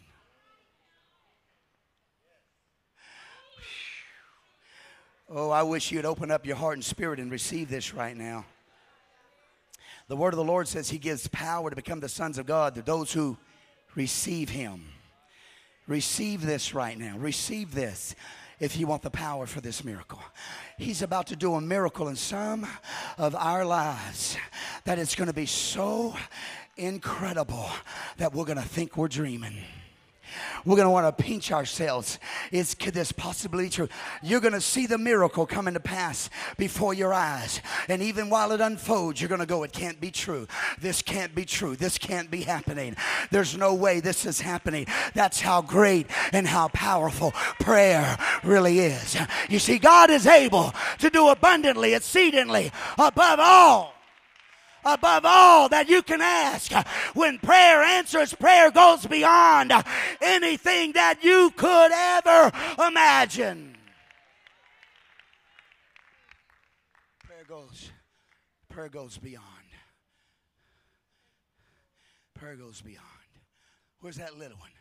Oh, I wish you'd open up your heart and spirit and receive this right now. The word of the Lord says he gives power to become the sons of God to those who receive him. Receive this right now. Receive this if you want the power for this miracle. He's about to do a miracle in some of our lives that it's going to be so incredible that we're going to think we're dreaming. We're going to want to pinch ourselves. Could this possibly be true? You're going to see the miracle coming to pass before your eyes. And even while it unfolds, you're going to go, it can't be true. This can't be true. This can't be happening. There's no way this is happening. That's how great and how powerful prayer really is. You see, God is able to do abundantly, exceedingly, above all that you can ask. When prayer answers, prayer goes beyond anything that you could ever imagine. Prayer goes beyond. Prayer goes beyond. Where's that little one?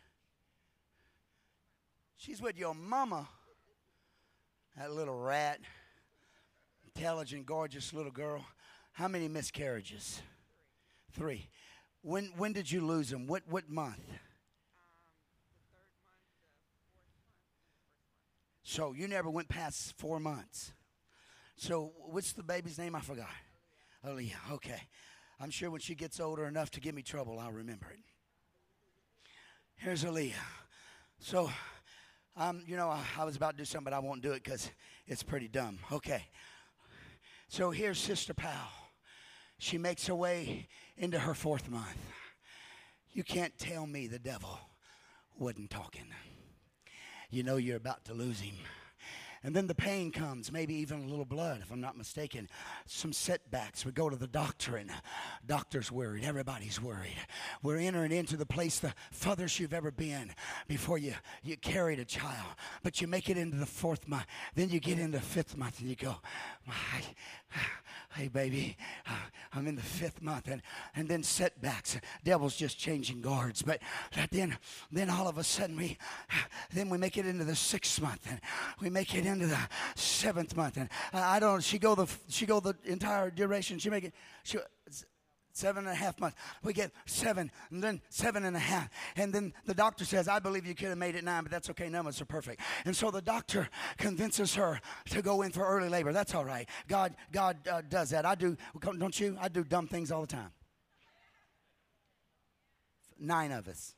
She's with your mama. That little rat. Intelligent, gorgeous little girl. How many miscarriages? 3. When did you lose them? What month? The 3rd month, the 4th month. So you never went past 4 months. So what's the baby's name? I forgot. Aaliyah. Okay. I'm sure when she gets older enough to give me trouble, I'll remember it. Here's Aaliyah. So, I was about to do something, but I won't do it because it's pretty dumb. Okay. So here's Sister Powell. She makes her way into her 4th month. You can't tell me the devil wasn't talking. You know you're about to lose him. And then the pain comes, maybe even a little blood, if I'm not mistaken. Some setbacks. We go to the doctor, and doctor's worried. Everybody's worried. We're entering into the place the furthest you've ever been before you carried a child. But you make it into the 4th month. Then you get into the 5th month, and you go, hey, baby, I'm in the 5th month. And then setbacks. Devil's just changing guards. But then all of a sudden, we make it into the 6th month, and we make it into the 7th month, and she go the entire duration. She make it 7.5 months. We get 7, and then 7.5, and then the doctor says, "I believe you could have made it 9, but that's okay. None of us are perfect." And so the doctor convinces her to go in for early labor. That's all right. God does that. I do, don't you? I do dumb things all the time. 9 of us.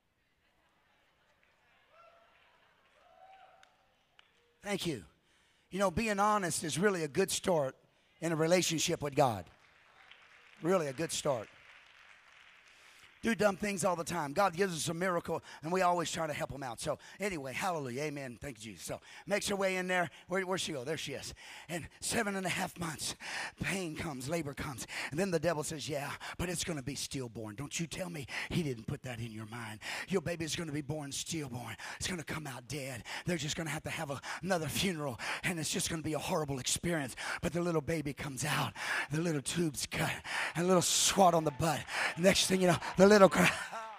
Thank you. You know, being honest is really a good start in a relationship with God. Really a good start. Do dumb things all the time. God gives us a miracle, and we always try to help him out. So anyway, hallelujah, amen, thank you, Jesus. So makes her way in there. Where'd she go? There she is. And 7.5 months, pain comes, labor comes. And then the devil says, yeah, but it's going to be stillborn. Don't you tell me he didn't put that in your mind. Your baby is going to be born stillborn. It's going to come out dead. They're just going to have another funeral, and it's just going to be a horrible experience. But the little baby comes out. The little tube's cut, and a little swat on the butt. Next thing you know, the little cry.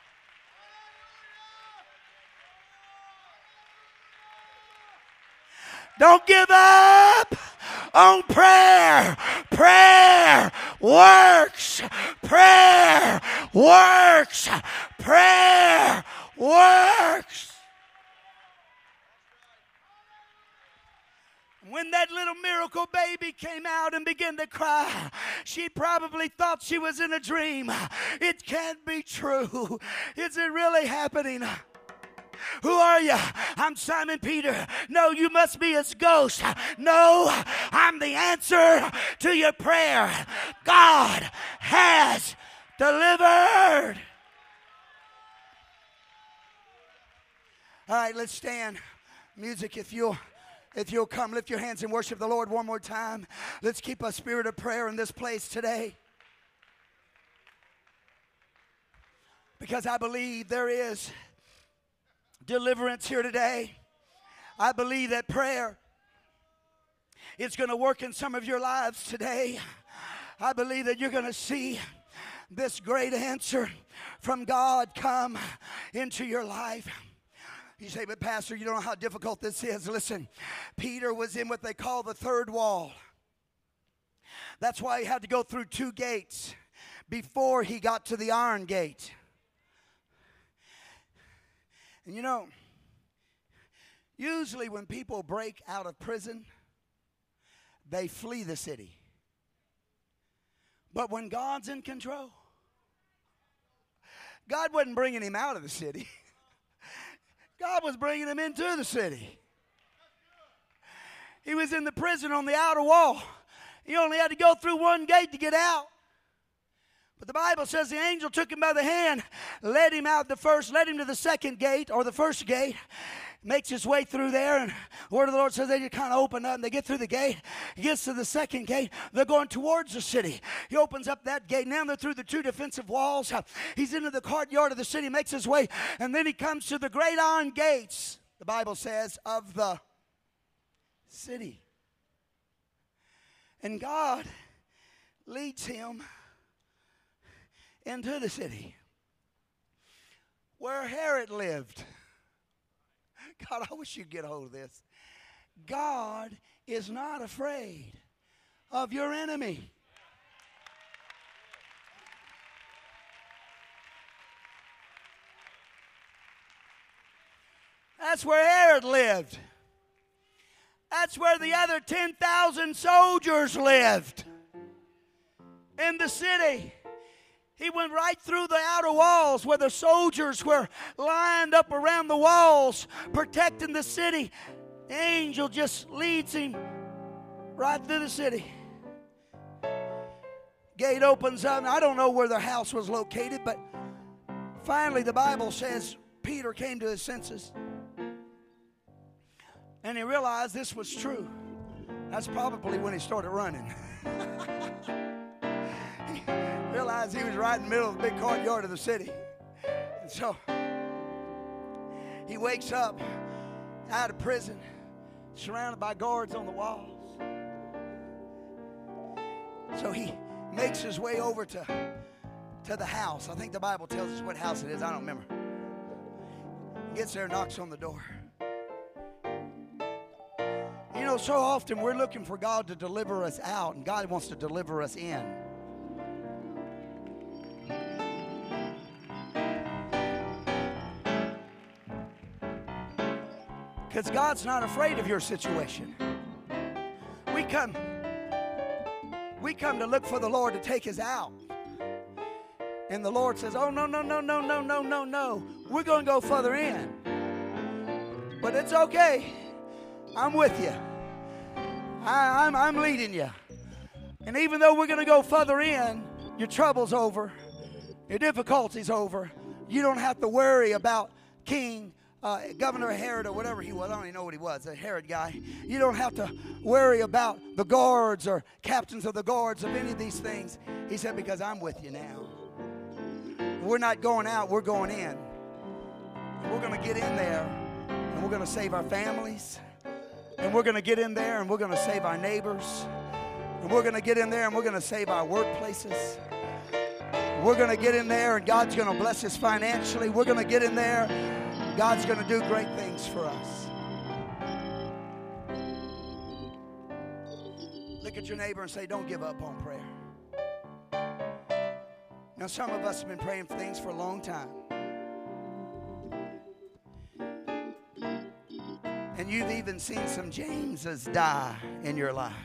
Don't give up on prayer. Prayer works. Prayer works. Prayer works. When that little miracle baby came out and began to cry, she probably thought she was in a dream. It can't be true. Is it really happening? Who are you? I'm Simon Peter. No, you must be his ghost. No, I'm the answer to your prayer. God has delivered. All right, let's stand. Music, if you'll come, lift your hands and worship the Lord one more time. Let's keep a spirit of prayer in this place today. Because I believe there is deliverance here today. I believe that prayer is going to work in some of your lives today. I believe that you're going to see this great answer from God come into your life. You say, but Pastor, you don't know how difficult this is. Listen, Peter was in what they call the third wall. That's why he had to go through 2 gates before he got to the iron gate. And you know, usually when people break out of prison, they flee the city. But when God's in control, God wasn't bringing him out of the city. was bringing him into the city. He was in the prison on the outer wall. He only had to go through one gate to get out. But the Bible says the angel took him by the hand, led him out led him to the second gate, or the first gate, makes his way through there, and the word of the Lord says they just kind of open up, and they get through the gate. He gets to the second gate. They're going towards the city. He opens up that gate. Now they're through the two defensive walls. He's into the courtyard of the city, makes his way, and then he comes to the great iron gates, the Bible says, of the city. And God leads him into the city where Herod lived. God, I wish you'd get a hold of this. God is not afraid of your enemy. That's where Herod lived. That's where the other 10,000 soldiers lived. In the city. He went right through the outer walls where the soldiers were lined up around the walls protecting the city. The angel just leads him right through the city. Gate opens up. I don't know where their house was located, but finally the Bible says Peter came to his senses. And he realized this was true. That's probably when he started running. Realized he was right in the middle of the big courtyard of the city. And so he wakes up out of prison, surrounded by guards on the walls. So he makes his way over to the house. I think the Bible tells us what house it is. I don't remember. Gets there, knocks on the door. You know, so often we're looking for God to deliver us out, and God wants to deliver us in. Because God's not afraid of your situation. We come to look for the Lord to take us out. And the Lord says, oh, no. We're going to go further in. But it's okay. I'm with you. I'm leading you. And even though we're going to go further in, your trouble's over. Your difficulty's over. You don't have to worry about Governor Herod or whatever he was. I don't even know what he was, a Herod guy. You don't have to worry about the guards or captains of the guards of any of these things. He said, because I'm with you now. We're not going out, we're going in. And we're going to get in there and we're going to save our families. And we're going to get in there and we're going to save our neighbors. And we're going to get in there and we're going to save our workplaces. We're going to get in there and God's going to bless us financially. We're going to get in there. God's going to do great things for us. Look at your neighbor and say, don't give up on prayer. Now, some of us have been praying for things for a long time. And you've even seen some Jameses die in your life.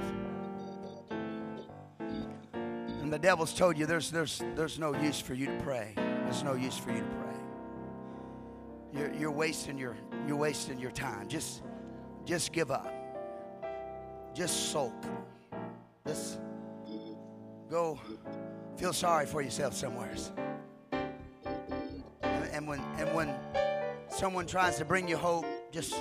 And the devil's told you there's no use for you to pray. There's no use for you to pray. You're wasting your time. Just give up. Just sulk. Just go feel sorry for yourself somewhere. And when someone tries to bring you hope, just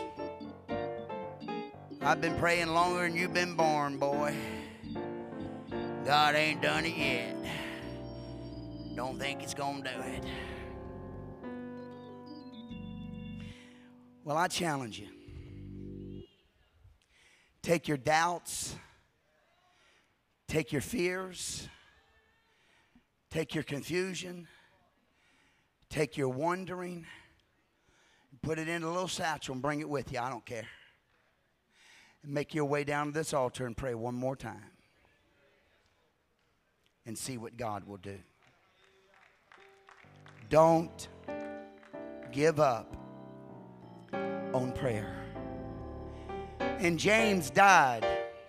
I've been praying longer than you've been born, boy. God ain't done it yet. Don't think it's gonna do it. Well, I challenge you. Take your doubts, take your fears, take your confusion, take your wondering, put it in a little satchel and bring it with you. I don't care. And make your way down to this altar and pray one more time. And see what God will do. Don't give up on prayer. And James died.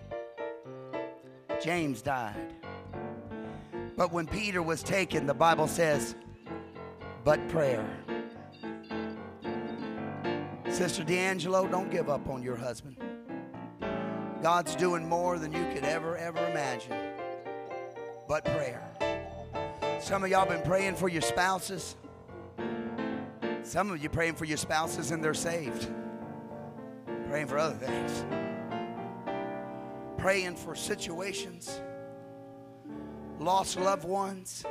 James died. But when Peter was taken, the Bible says, but prayer. Sister D'Angelo, don't give up on your husband. God's doing more than you could ever imagine. But prayer. Some of y'all been praying for your spouses. Some of you praying for your spouses and they're saved. Praying for other things. Praying for situations. Lost loved ones.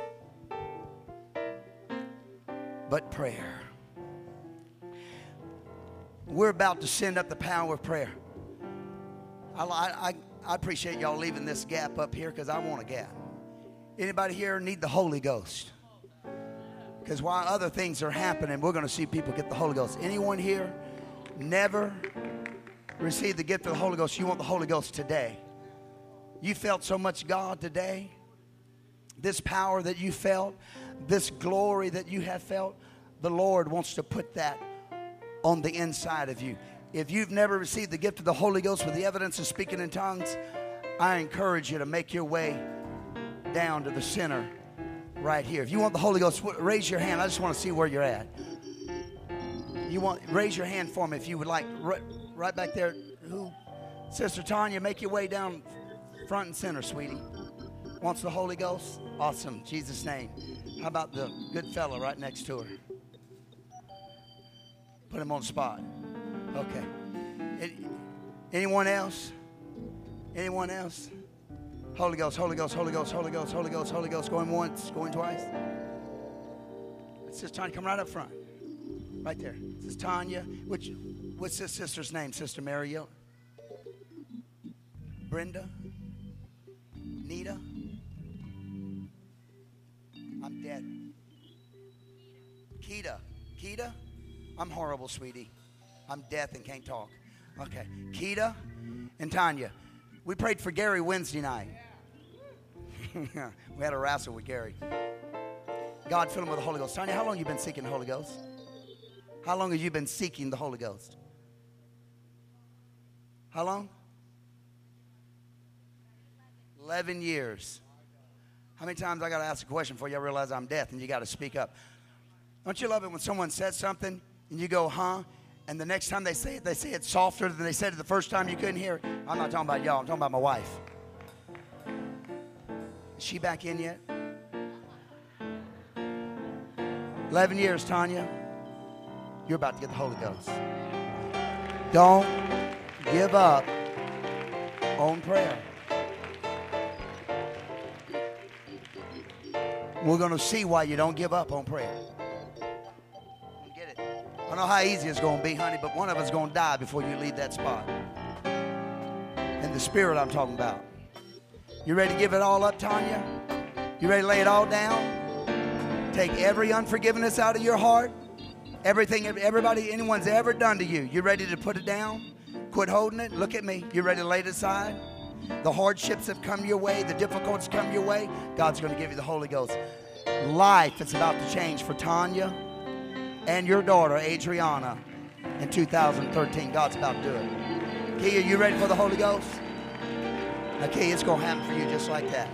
But prayer. We're about to send up the power of prayer. I appreciate y'all leaving this gap up here because I want a gap. Anybody here need the Holy Ghost? Because while other things are happening, we're going to see people get the Holy Ghost. Anyone here never received the gift of the Holy Ghost? You want the Holy Ghost today. You felt so much God today. This power that you felt, this glory that you have felt, the Lord wants to put that on the inside of you. If you've never received the gift of the Holy Ghost with the evidence of speaking in tongues, I encourage you to make your way down to the center right here. If you want the Holy Ghost, raise your hand. I just want to see where you're at. Raise your hand for me if you would like. Right back there. Sister Tanya, make your way down front and center, sweetie. Wants the Holy Ghost? Awesome. In Jesus' name. How about the good fellow right next to her? Put him on the spot. Okay. Anyone else? Anyone else? Holy Ghost, Holy Ghost, Holy Ghost, Holy Ghost, Holy Ghost, Holy Ghost. Going once, going twice. Sister Tanya, come right up front. Right there. This is Tanya. What's this sister's name? Sister Mariel? Brenda? Nita? I'm dead. Keita? I'm horrible, sweetie. I'm deaf and can't talk. Okay. Keita and Tanya. We prayed for Gary Wednesday night. We had a wrestle with Gary. God filled him with the Holy Ghost. Tanya, how long have you been seeking the Holy Ghost? How long have you been seeking the Holy Ghost? How long? 11 years. How many times I got to ask a question before you realize I'm deaf and you got to speak up? Don't you love it when someone says something and you go, huh? And the next time they say it softer than they said it the first time you couldn't hear it? I'm not talking about y'all. I'm talking about my wife. Is she back in yet? 11 years, Tanya. You're about to get the Holy Ghost. Don't give up on prayer. We're going to see why you don't give up on prayer. Get it? I don't know how easy it's going to be, honey, but one of us is going to die before you leave that spot. In the spirit I'm talking about. You ready to give it all up, Tanya? You ready to lay it all down? Take every unforgiveness out of your heart. Everything, everybody, anyone's ever done to you. You ready to put it down? Quit holding it. Look at me. You ready to lay it aside? The hardships have come your way. The difficulties come your way. God's going to give you the Holy Ghost. Life is about to change for Tanya and your daughter, Adriana, in 2013. God's about to do it. Kia, you ready for the Holy Ghost? Okay, it's going to happen for you just like that.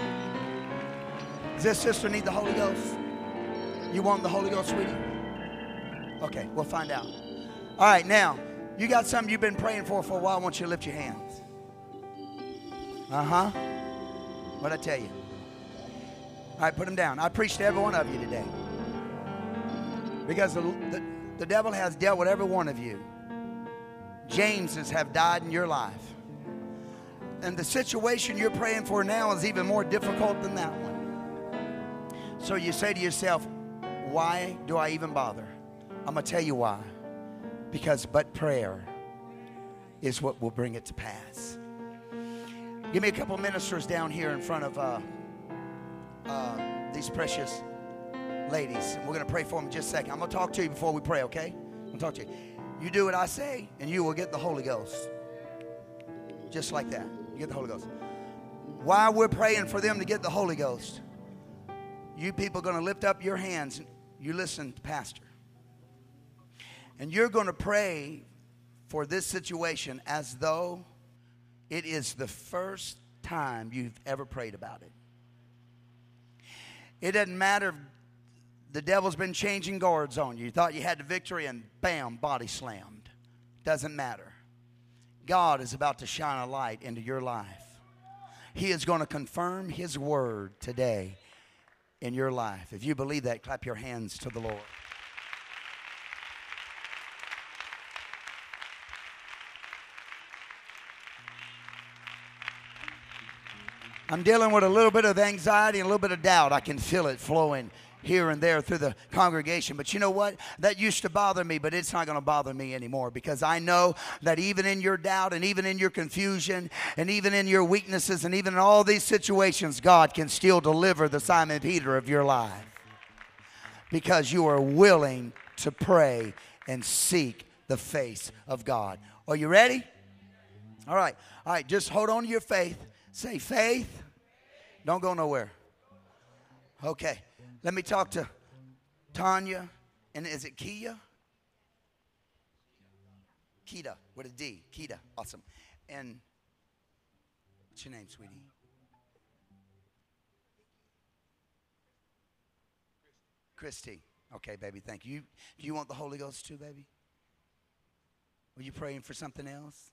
Does this sister need the Holy Ghost? You want the Holy Ghost, sweetie? Okay, we'll find out. All right, now, you got something you've been praying for a while. I want you to lift your hands. Uh-huh. What'd I tell you? All right, put them down. I preached to every one of you today. Because the devil has dealt with every one of you. Jameses have died in your life. And the situation you're praying for now is even more difficult than that one. So you say to yourself, why do I even bother? I'm going to tell you why. Because but prayer is what will bring it to pass. Give me a couple ministers down here in front of these precious ladies. We're going to pray for them in just a second. I'm going to talk to you before we pray, okay? I'm going to talk to you. You do what I say, and you will get the Holy Ghost. Just like that. You get the Holy Ghost. While we're praying for them to get the Holy Ghost, you people are going to lift up your hands. You listen to Pastor. And you're going to pray for this situation as though it is the first time you've ever prayed about it. It doesn't matter if The devil's been changing guards on you. You thought you had the victory and bam, body slammed. Doesn't matter. God is about to shine a light into your life. He is going to confirm His word today in your life. If you believe that, clap your hands to the Lord. I'm dealing with a little bit of anxiety and a little bit of doubt. I can feel it flowing here and there through the congregation. But you know what? That used to bother me, but it's not going to bother me anymore, because I know that even in your doubt and even in your confusion and even in your weaknesses and even in all these situations, God can still deliver the Simon Peter of your life, because you are willing to pray and seek the face of God. Are you ready? All right. All right. Just hold on to your faith. Say faith. Don't go nowhere. Okay. Let me talk to Tanya. And is it Kia? Kita with a D. Kita. Awesome. And what's your name, sweetie? Christy. Okay, baby. Thank you. Do you want the Holy Ghost too, baby? Were you praying for something else?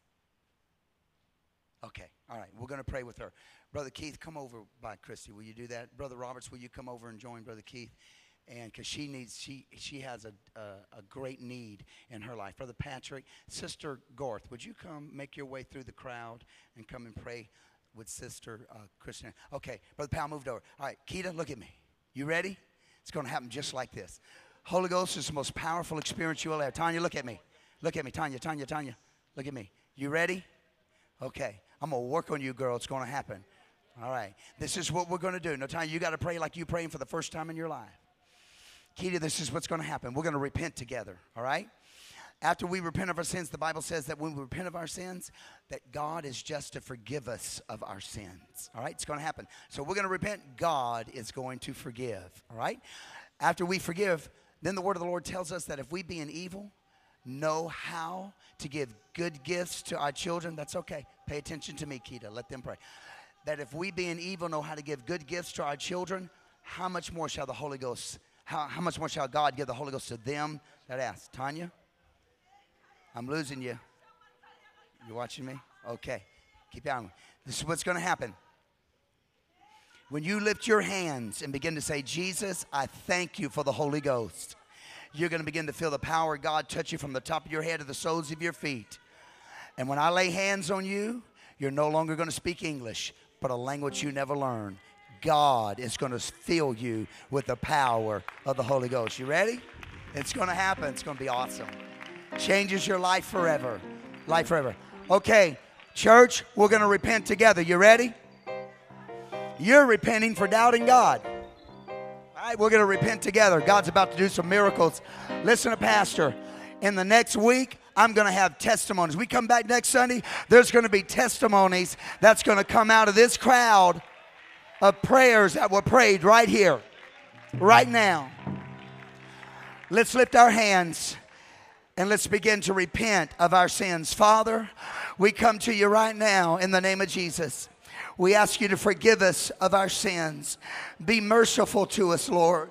Okay, all right, we're going to pray with her. Brother Keith, come over by Christy. Will you do that? Brother Roberts, will you come over and join Brother Keith? And because she has a great need in her life. Brother Patrick, Sister Gorth, would you come make your way through the crowd and come and pray with Sister Christian? Okay, Brother Powell moved over. All right, Keita, look at me. You ready? It's going to happen just like this. Holy Ghost is the most powerful experience you will have. Tanya, look at me. Look at me, Tanya. Look at me. You ready? Okay. I'm going to work on you, girl. It's going to happen. All right. This is what we're going to do. Now, Tanya, you got to pray like you're praying for the first time in your life. Keita, this is what's going to happen. We're going to repent together. All right? After we repent of our sins, the Bible says that when we repent of our sins, that God is just to forgive us of our sins. All right? It's going to happen. So we're going to repent. God is going to forgive. All right? After we forgive, then the word of the Lord tells us that if we be in evil, know how to give good gifts to our children. That's okay. Pay attention to me, Keita. Let them pray. That if we being evil know how to give good gifts to our children, how much more shall the Holy Ghost, how much more shall God give the Holy Ghost to them that ask? Tanya, I'm losing you. You watching me? Okay. Keep on. This is what's going to happen. When you lift your hands and begin to say, Jesus, I thank you for the Holy Ghost, you're going to begin to feel the power of God touch you from the top of your head to the soles of your feet. And when I lay hands on you, you're no longer going to speak English, but a language you never learned. God is going to fill you with the power of the Holy Ghost. You ready? It's going to happen. It's going to be awesome. Changes your life forever. Life forever. Okay, church, we're going to repent together. You ready? You're repenting for doubting God. All right, we're going to repent together. God's about to do some miracles. Listen to Pastor. In the next week, I'm going to have testimonies. We come back next Sunday, there's going to be testimonies that's going to come out of this crowd of prayers that were prayed right here, right now. Let's lift our hands and let's begin to repent of our sins. Father, we come to you right now in the name of Jesus. We ask you to forgive us of our sins. Be merciful to us, Lord.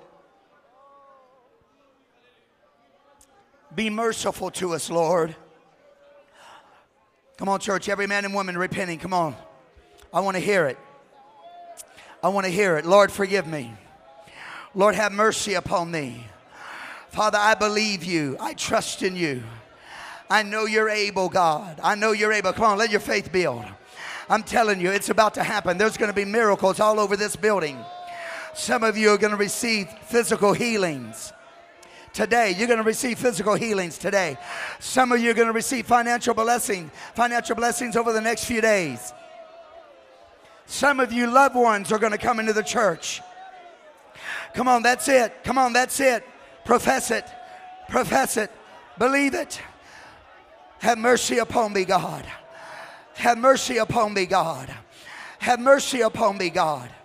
Be merciful to us, Lord. Come on, church. Every man and woman repenting. Come on. I want to hear it. I want to hear it. Lord, forgive me. Lord, have mercy upon me. Father, I believe you. I trust in you. I know you're able, God. I know you're able. Come on, let your faith build. I'm telling you, it's about to happen. There's going to be miracles all over this building. Some of you are going to receive physical healings today. You're going to receive physical healings today. Some of you are going to receive financial blessings over the next few days. Some of you loved ones are going to come into the church. Come on, that's it. Come on, that's it. Profess it. Profess it. Believe it. Have mercy upon me, God. Have mercy upon me, God. Have mercy upon me, God.